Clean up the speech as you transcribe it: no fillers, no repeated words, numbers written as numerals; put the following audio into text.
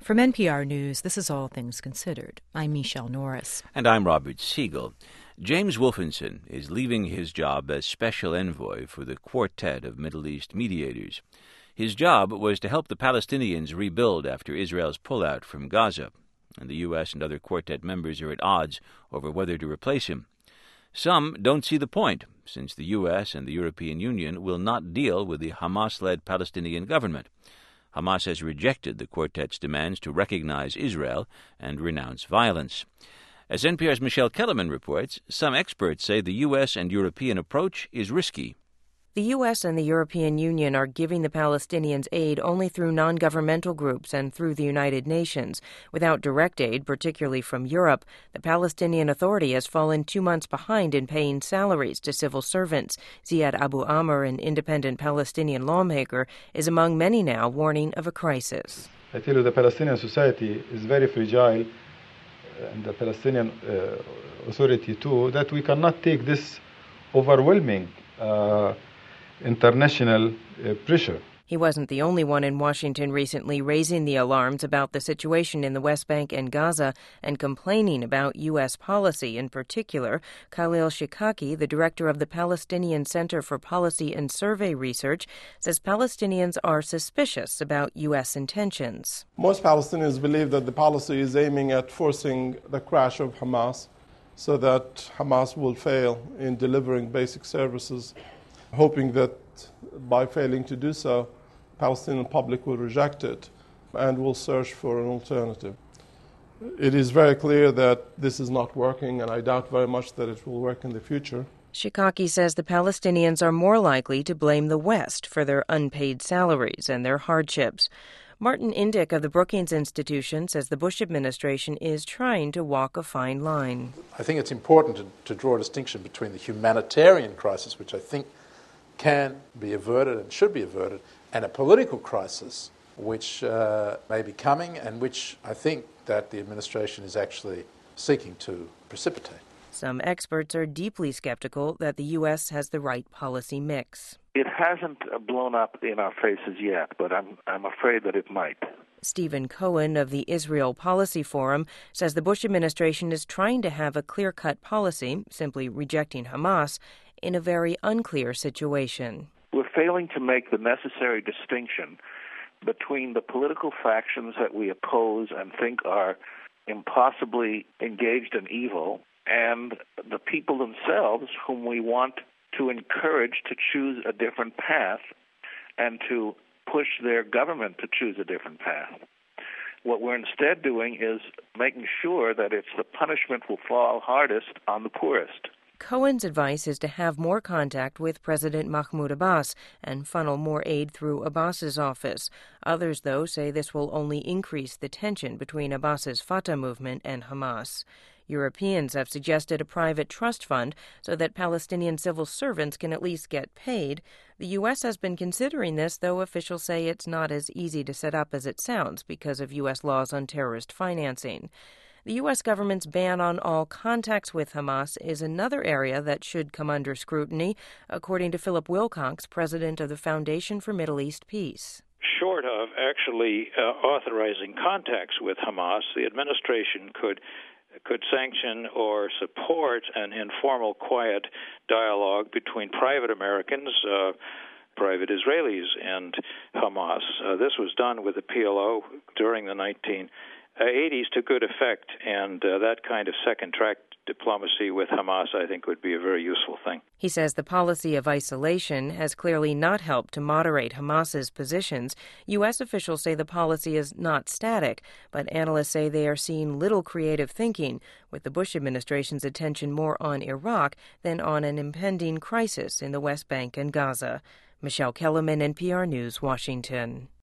From NPR News, this is All Things Considered. I'm Michelle Norris. And I'm Robert Siegel. James Wolfensohn is leaving his job as special envoy for the Quartet of Middle East mediators. His job was to help the Palestinians rebuild after Israel's pullout from Gaza, and the U.S. and other Quartet members are at odds over whether to replace him. Some don't see the point, since the U.S. and the European Union will not deal with the Hamas-led Palestinian government. Hamas has rejected the Quartet's demands to recognize Israel and renounce violence. As NPR's Michelle Kellerman reports, some experts say the U.S. and European approach is risky. The U.S. and the European Union are giving the Palestinians aid only through non-governmental groups and through the United Nations. Without direct aid, particularly from Europe, the Palestinian Authority has fallen 2 months behind in paying salaries to civil servants. Ziad Abu Amr, an independent Palestinian lawmaker, is among many now warning of a crisis. I tell you, the Palestinian society is very fragile, and the Palestinian Authority too, that we cannot take this overwhelming international pressure. He wasn't the only one in Washington recently raising the alarms about the situation in the West Bank and Gaza and complaining about U.S. policy. In particular, Khalil Shikaki, the director of the Palestinian Center for Policy and Survey Research, says Palestinians are suspicious about U.S. intentions. Most Palestinians believe that the policy is aiming at forcing the crash of Hamas so that Hamas will fail in delivering basic services, hoping that by failing to do so, the Palestinian public will reject it and will search for an alternative. It is very clear that this is not working, and I doubt very much that it will work in the future. Shikaki says the Palestinians are more likely to blame the West for their unpaid salaries and their hardships. Martin Indyk of the Brookings Institution says the Bush administration is trying to walk a fine line. I think it's important to draw a distinction between the humanitarian crisis, which I think can be averted and should be averted, and a political crisis which may be coming and which I think that the administration is actually seeking to precipitate. Some experts are deeply skeptical that the U.S. has the right policy mix. It hasn't blown up in our faces yet, but I'm afraid that it might. Stephen Cohen of the Israel Policy Forum says the Bush administration is trying to have a clear-cut policy, simply rejecting Hamas, in a very unclear situation. We're failing to make the necessary distinction between the political factions that we oppose and think are impossibly engaged in evil and the people themselves whom we want to encourage to choose a different path and to push their government to choose a different path. What we're instead doing is making sure that the punishment will fall hardest on the poorest. Cohen's advice is to have more contact with President Mahmoud Abbas and funnel more aid through Abbas's office. Others, though, say this will only increase the tension between Abbas's Fatah movement and Hamas. Europeans have suggested a private trust fund so that Palestinian civil servants can at least get paid. The U.S. has been considering this, though officials say it's not as easy to set up as it sounds because of U.S. laws on terrorist financing. The U.S. government's ban on all contacts with Hamas is another area that should come under scrutiny, according to Philip Wilcox, president of the Foundation for Middle East Peace. Short of actually authorizing contacts with Hamas, the administration could sanction or support an informal, quiet dialogue between private Americans, private Israelis, and Hamas. This was done with the PLO during the 1980s to good effect, and that kind of second-track diplomacy with Hamas, I think, would be a very useful thing. He says the policy of isolation has clearly not helped to moderate Hamas's positions. U.S. officials say the policy is not static, but analysts say they are seeing little creative thinking, with the Bush administration's attention more on Iraq than on an impending crisis in the West Bank and Gaza. Michelle Kellerman, NPR News, Washington.